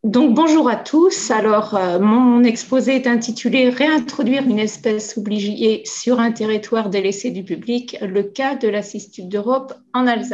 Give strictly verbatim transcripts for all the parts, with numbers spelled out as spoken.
Donc, bonjour à tous. Alors, euh, mon exposé est intitulé « Réintroduire une espèce oubliée sur un territoire délaissé du public, le cas de la cistude d'Europe en Alsace ».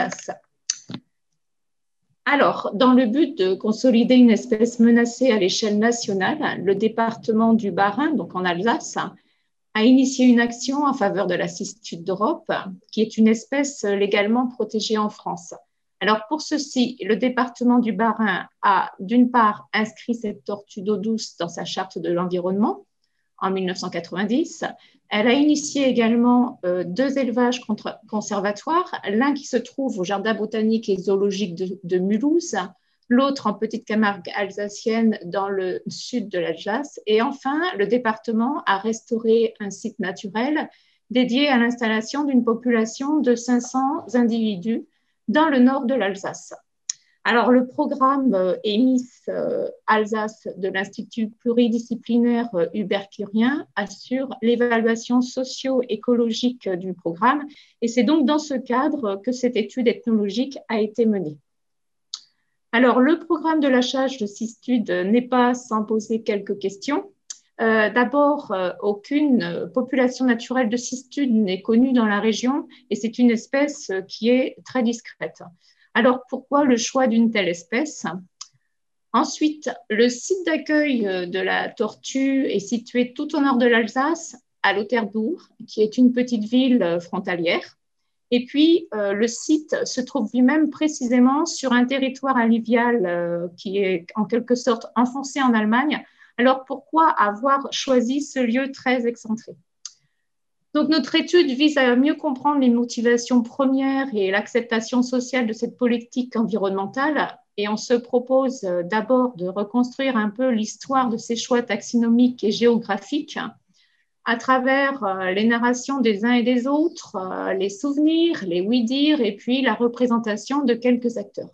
Alors, dans le but de consolider une espèce menacée à l'échelle nationale, le département du Bas-Rhin, donc en Alsace, a initié une action en faveur de la cistude d'Europe, qui est une espèce légalement protégée en France. Alors, pour ceci, le département du Bas-Rhin a d'une part inscrit cette tortue d'eau douce dans sa charte de l'environnement en mille neuf cent quatre-vingt-dix. Elle a initié également euh, deux élevages conservatoires, l'un qui se trouve au Jardin botanique et zoologique de, de Mulhouse, l'autre en Petite Camargue alsacienne dans le sud de l'Alsace. Et enfin, le département a restauré un site naturel dédié à l'installation d'une population de cinq cents individus dans le nord de l'Alsace. Alors, le programme euh, E M I S euh, Alsace de l'Institut pluridisciplinaire euh, Hubert Curien assure l'évaluation socio-écologique euh, du programme et c'est donc dans ce cadre que cette étude ethnologique a été menée. Alors, le programme de lâchage de cistude n'est pas sans poser quelques questions. Euh, D'abord, euh, aucune population naturelle de cistude n'est connue dans la région et c'est une espèce qui est très discrète. Alors, pourquoi le choix d'une telle espèce? Ensuite, le site d'accueil de la tortue est situé tout au nord de l'Alsace, à Lauterbourg, qui est une petite ville frontalière. Et puis, euh, le site se trouve lui-même précisément sur un territoire alluvial euh, qui est en quelque sorte enfoncé en Allemagne. Alors, pourquoi avoir choisi ce lieu très excentré? Donc, notre étude vise à mieux comprendre les motivations premières et l'acceptation sociale de cette politique environnementale. Et on se propose d'abord de reconstruire un peu l'histoire de ces choix taxonomiques et géographiques à travers les narrations des uns et des autres, les souvenirs, les oui-dire et puis la représentation de quelques acteurs.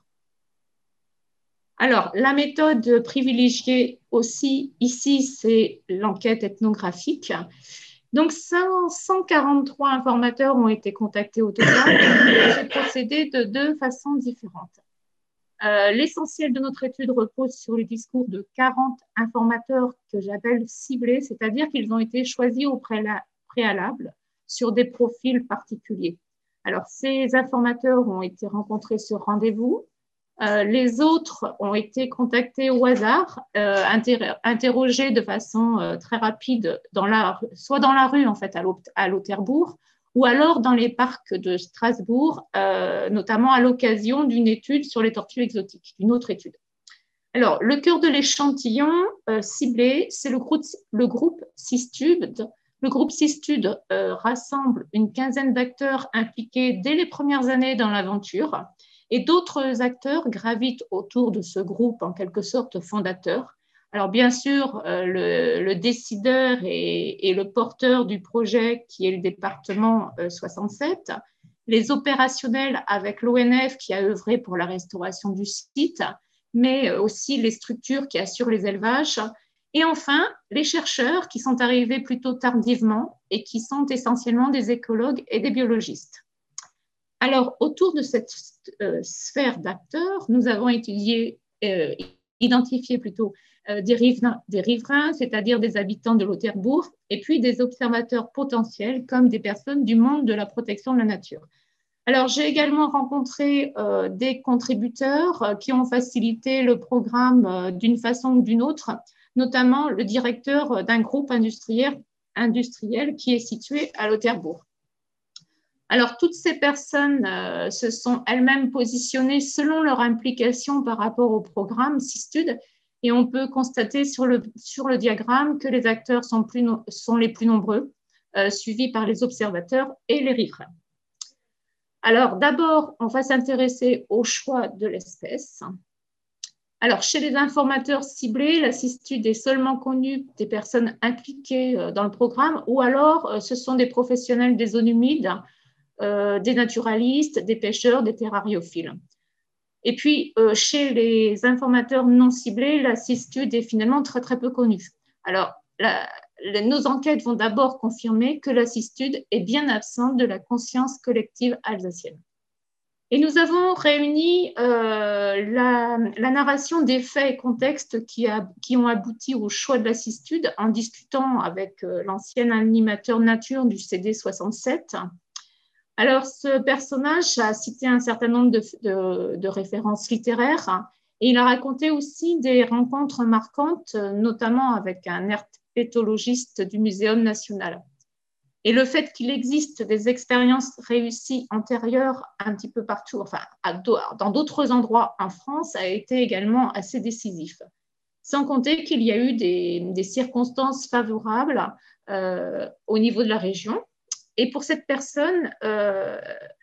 Alors, la méthode privilégiée aussi ici, c'est l'enquête ethnographique. Donc, cent quarante-trois informateurs ont été contactés au total. J'ai procédé de deux façons différentes. Euh, L'essentiel de notre étude repose sur les discours de quarante informateurs que j'appelle ciblés, c'est-à-dire qu'ils ont été choisis au préalable sur des profils particuliers. Alors, ces informateurs ont été rencontrés sur rendez-vous. Euh, les autres ont été contactés au hasard, euh, inter interrogés de façon euh, très rapide, dans la, soit dans la rue en fait à Lauterbourg, ou alors dans les parcs de Strasbourg, euh, notamment à l'occasion d'une étude sur les tortues exotiques, une autre étude. Alors, le cœur de l'échantillon euh, ciblé, c'est le groupe, le groupe Cistude. Le groupe Cistude euh, rassemble une quinzaine d'acteurs impliqués dès les premières années dans l'aventure. Et d'autres acteurs gravitent autour de ce groupe, en quelque sorte fondateur. Alors, bien sûr, euh, le, le décideur et, et le porteur du projet, qui est le département euh, soixante-sept, les opérationnels avec l'O N F qui a œuvré pour la restauration du site, mais aussi les structures qui assurent les élevages. Et enfin, les chercheurs qui sont arrivés plutôt tardivement et qui sont essentiellement des écologues et des biologistes. Alors, autour de cette euh, sphère d'acteurs, nous avons étudié, euh, identifié plutôt euh, des riverains, des riverains, c'est-à-dire des habitants de Lauterbourg, et puis des observateurs potentiels comme des personnes du monde de la protection de la nature. Alors, j'ai également rencontré euh, des contributeurs euh, qui ont facilité le programme euh, d'une façon ou d'une autre, notamment le directeur d'un groupe industriel, industriel qui est situé à Lauterbourg. Alors, toutes ces personnes euh, se sont elles-mêmes positionnées selon leur implication par rapport au programme Cistude et on peut constater sur le, sur le diagramme que les acteurs sont, plus no sont les plus nombreux, euh, suivis par les observateurs et les riverains. Alors, d'abord, on va s'intéresser au choix de l'espèce. Alors, chez les informateurs ciblés, la cistude est seulement connue des personnes impliquées dans le programme ou alors ce sont des professionnels des zones humides, Euh, des naturalistes, des pêcheurs, des terrariophiles. Et puis, euh, chez les informateurs non ciblés, la cistude est finalement très, très peu connue. Alors, la, la, nos enquêtes vont d'abord confirmer que la cistude est bien absente de la conscience collective alsacienne. Et nous avons réuni euh, la, la narration des faits et contextes qui, a, qui ont abouti au choix de la cistude en discutant avec euh, l'ancien animateur nature du C D soixante-sept. Alors, ce personnage a cité un certain nombre de, de, de références littéraires et il a raconté aussi des rencontres marquantes, notamment avec un herpétologiste du Muséum national. Et le fait qu'il existe des expériences réussies antérieures un petit peu partout, enfin dans d'autres endroits en France, a été également assez décisif. Sans compter qu'il y a eu des, des circonstances favorables euh, au niveau de la région. Et pour cette personne euh,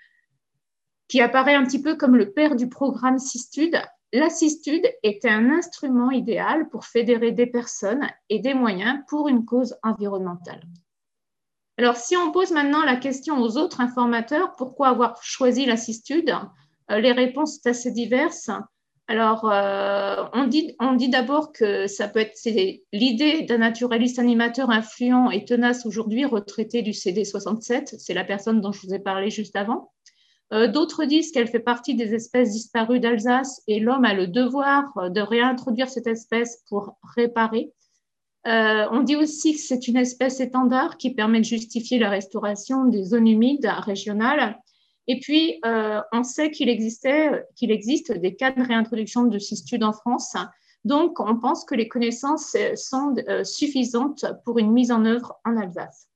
qui apparaît un petit peu comme le père du programme Cistude, la Cistude était un instrument idéal pour fédérer des personnes et des moyens pour une cause environnementale. Alors, si on pose maintenant la question aux autres informateurs, pourquoi avoir choisi la Cistude, euh, les réponses sont assez diverses. Alors, euh, on dit, on dit d'abord que ça peut être l'idée d'un naturaliste animateur influent et tenace aujourd'hui, retraité du C D soixante-sept, c'est la personne dont je vous ai parlé juste avant. Euh, D'autres disent qu'elle fait partie des espèces disparues d'Alsace et l'homme a le devoir de réintroduire cette espèce pour réparer. Euh, on dit aussi que c'est une espèce étendard qui permet de justifier la restauration des zones humides régionales. Et puis, euh, on sait qu'il existait, qu'il existe des cas de réintroduction de cistude en France. Donc, on pense que les connaissances sont euh, suffisantes pour une mise en œuvre en Alsace.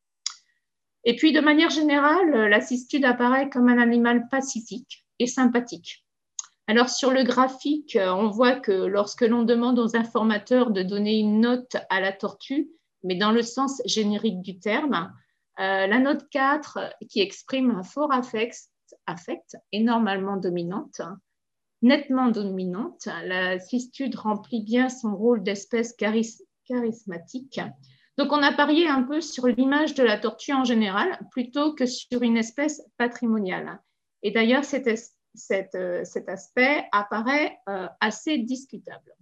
Et puis, de manière générale, la cistude apparaît comme un animal pacifique et sympathique. Alors, sur le graphique, on voit que lorsque l'on demande aux informateurs de donner une note à la tortue, mais dans le sens générique du terme, euh, la note quatre, qui exprime un fort affect, affect est normalement dominante, nettement dominante. La cistude remplit bien son rôle d'espèce charis charismatique. Donc, on a parié un peu sur l'image de la tortue en général, plutôt que sur une espèce patrimoniale. Et d'ailleurs, cette espèce Cet, euh, cet aspect apparaît euh, assez discutable.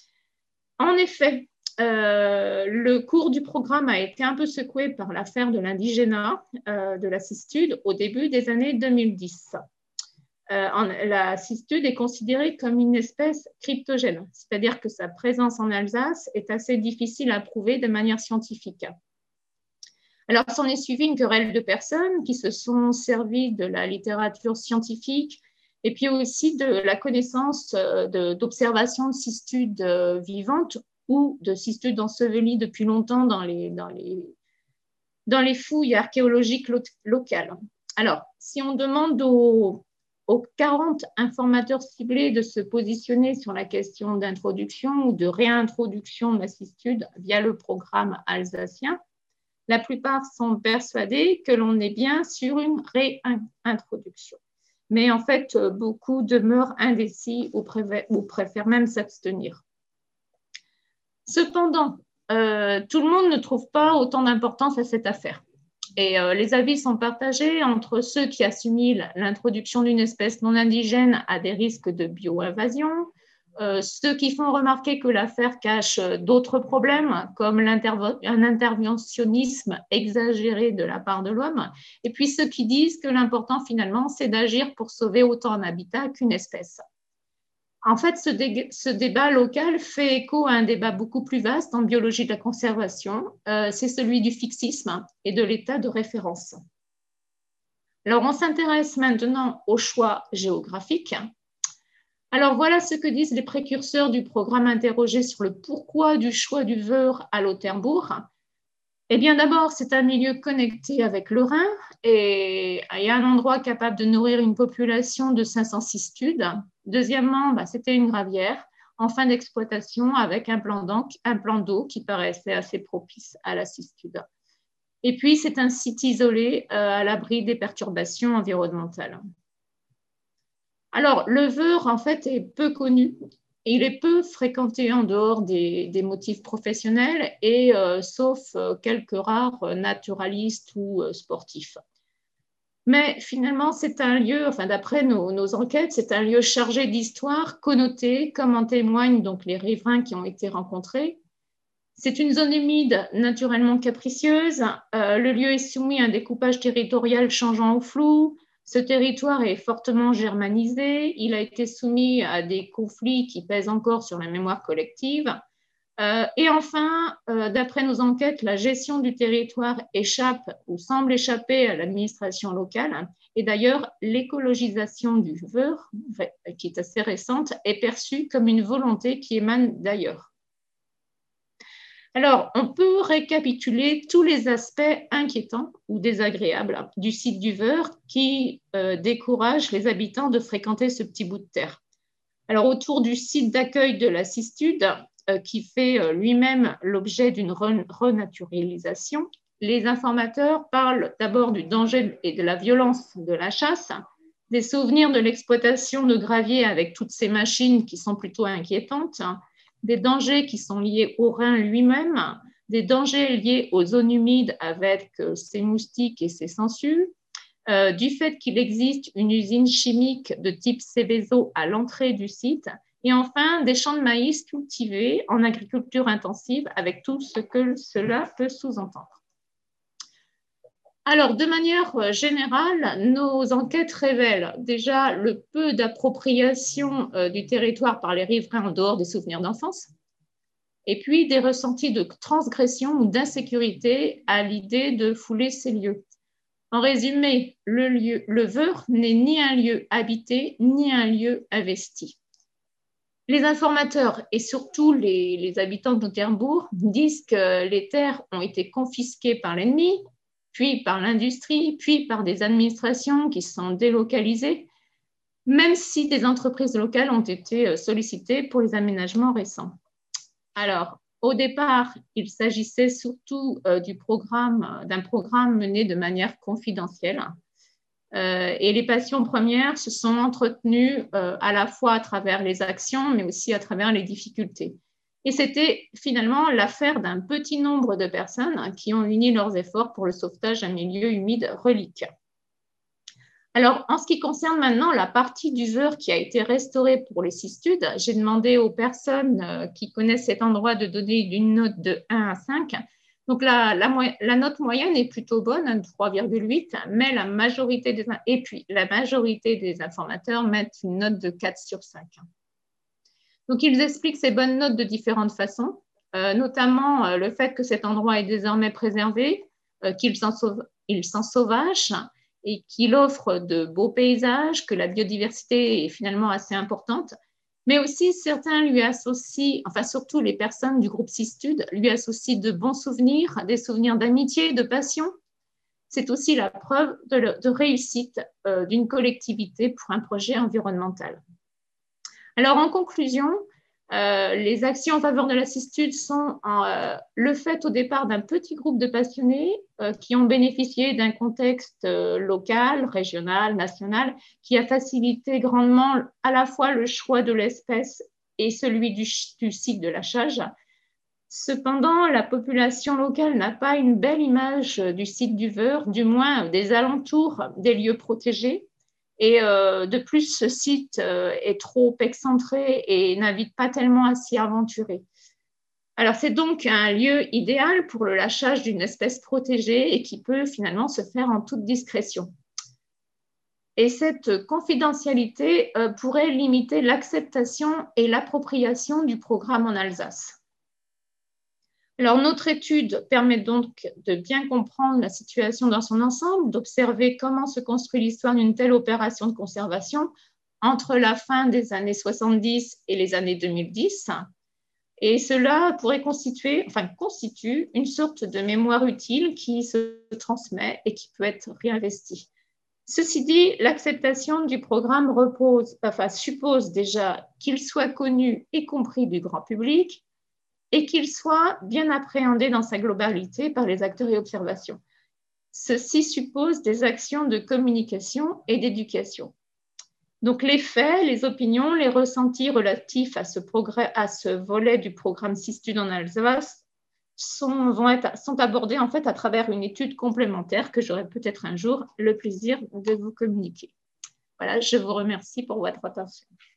En effet, euh, le cours du programme a été un peu secoué par l'affaire de l'indigénat euh, de la cistude au début des années deux mille dix. Euh, en, la cistude est considérée comme une espèce cryptogène, c'est-à-dire que sa présence en Alsace est assez difficile à prouver de manière scientifique. Alors, s'en est suivi une querelle de personnes qui se sont servies de la littérature scientifique et puis aussi de la connaissance d'observations de, de cistudes vivantes ou de cistudes ensevelies depuis longtemps dans les, dans les, dans les fouilles archéologiques lo locales. Alors, si on demande aux, aux quarante informateurs ciblés de se positionner sur la question d'introduction ou de réintroduction de la cistude via le programme alsacien, la plupart sont persuadés que l'on est bien sur une réintroduction. Mais en fait, beaucoup demeurent indécis ou, ou préfèrent même s'abstenir. Cependant, euh, tout le monde ne trouve pas autant d'importance à cette affaire. Et euh, les avis sont partagés entre ceux qui assimilent l'introduction d'une espèce non indigène à des risques de bio-invasion, euh, ceux qui font remarquer que l'affaire cache d'autres problèmes, comme un interventionnisme exagéré de la part de l'homme, et puis ceux qui disent que l'important finalement, c'est d'agir pour sauver autant un habitat qu'une espèce. En fait, ce, dé ce débat local fait écho à un débat beaucoup plus vaste en biologie de la conservation, euh, c'est celui du fixisme et de l'état de référence. Alors, on s'intéresse maintenant au choix géographique. Alors, voilà ce que disent les précurseurs du programme interrogé sur le pourquoi du choix du Veur à Lauterbourg. Eh bien, d'abord, c'est un milieu connecté avec le Rhin et il y a un endroit capable de nourrir une population de cinq cents cistudes. Deuxièmement, bah, c'était une gravière en fin d'exploitation avec un plan d'eau qui paraissait assez propice à la cistude. Et puis, c'est un site isolé euh, à l'abri des perturbations environnementales. Alors, le Veur, en fait, est peu connu. Il est peu fréquenté en dehors des, des motifs professionnels et euh, sauf euh, quelques rares naturalistes ou euh, sportifs. Mais finalement, c'est un lieu, enfin d'après nos, nos enquêtes, c'est un lieu chargé d'histoire, connoté, comme en témoignent donc les riverains qui ont été rencontrés. C'est une zone humide naturellement capricieuse. Euh, le lieu est soumis à un découpage territorial changeant au flou. Ce territoire est fortement germanisé, il a été soumis à des conflits qui pèsent encore sur la mémoire collective. Euh, et enfin, euh, d'après nos enquêtes, la gestion du territoire échappe ou semble échapper à l'administration locale. Et d'ailleurs, l'écologisation du Veur, qui est assez récente, est perçue comme une volonté qui émane d'ailleurs. Alors, on peut récapituler tous les aspects inquiétants ou désagréables du site du Veur qui euh, découragent les habitants de fréquenter ce petit bout de terre. Alors, autour du site d'accueil de la Cistude, euh, qui fait euh, lui-même l'objet d'une renaturalisation, les informateurs parlent d'abord du danger et de la violence de la chasse, des souvenirs de l'exploitation de gravier avec toutes ces machines qui sont plutôt inquiétantes, des dangers qui sont liés au Rhin lui-même, des dangers liés aux zones humides avec ces moustiques et ces sangsues, euh, du fait qu'il existe une usine chimique de type Seveso à l'entrée du site, et enfin des champs de maïs cultivés en agriculture intensive avec tout ce que cela peut sous-entendre. Alors, de manière générale, nos enquêtes révèlent déjà le peu d'appropriation euh, du territoire par les riverains en dehors des souvenirs d'enfance, et puis des ressentis de transgression ou d'insécurité à l'idée de fouler ces lieux. En résumé, le, lieu, le Veur n'est ni un lieu habité, ni un lieu investi. Les informateurs et surtout les, les habitants de Nothernbourg disent que les terres ont été confisquées par l'ennemi, puis par l'industrie, puis par des administrations qui sont délocalisées, même si des entreprises locales ont été sollicitées pour les aménagements récents. Alors, au départ, il s'agissait surtout euh, du programme, d'un programme mené de manière confidentielle. Euh, et les passions premières se sont entretenues euh, à la fois à travers les actions, mais aussi à travers les difficultés. Et c'était finalement l'affaire d'un petit nombre de personnes qui ont uni leurs efforts pour le sauvetage d'un milieu humide relique. Alors, en ce qui concerne maintenant la partie du Veur qui a été restaurée pour les Cistudes, j'ai demandé aux personnes qui connaissent cet endroit de donner une note de un à cinq. Donc, la, la, la note moyenne est plutôt bonne, trois virgule huit, mais la majorité des, et puis, la majorité des informateurs mettent une note de quatre sur cinq. Donc, ils expliquent ces bonnes notes de différentes façons, euh, notamment euh, le fait que cet endroit est désormais préservé, euh, qu'il s'en sauve, il s'en sauvage et qu'il offre de beaux paysages, que la biodiversité est finalement assez importante, mais aussi certains lui associent, enfin surtout les personnes du groupe Cistude, lui associent de bons souvenirs, des souvenirs d'amitié, de passion. C'est aussi la preuve de, de réussite euh, d'une collectivité pour un projet environnemental. Alors, en conclusion, euh, les actions en faveur de la Cistude sont euh, le fait au départ d'un petit groupe de passionnés euh, qui ont bénéficié d'un contexte euh, local, régional, national, qui a facilité grandement à la fois le choix de l'espèce et celui du, du site de lâchage. Cependant, la population locale n'a pas une belle image du site du Veur, du moins des alentours des lieux protégés. Et euh, de plus, ce site euh, est trop excentré et n'invite pas tellement à s'y aventurer. Alors, c'est donc un lieu idéal pour le lâchage d'une espèce protégée et qui peut finalement se faire en toute discrétion. Et cette confidentialité euh, pourrait limiter l'acceptation et l'appropriation du programme en Alsace. Alors, notre étude permet donc de bien comprendre la situation dans son ensemble, d'observer comment se construit l'histoire d'une telle opération de conservation entre la fin des années soixante-dix et les années deux mille dix. Et cela pourrait constituer, enfin, constitue une sorte de mémoire utile qui se transmet et qui peut être réinvestie. Ceci dit, l'acceptation du programme repose, enfin, suppose déjà qu'il soit connu et compris du grand public, et qu'il soit bien appréhendé dans sa globalité par les acteurs et observations. Ceci suppose des actions de communication et d'éducation. Donc les faits, les opinions, les ressentis relatifs à ce, progrès, à ce volet du programme Cistude en Alsace sont, vont être, sont abordés en fait à travers une étude complémentaire que j'aurai peut-être un jour le plaisir de vous communiquer. Voilà, je vous remercie pour votre attention.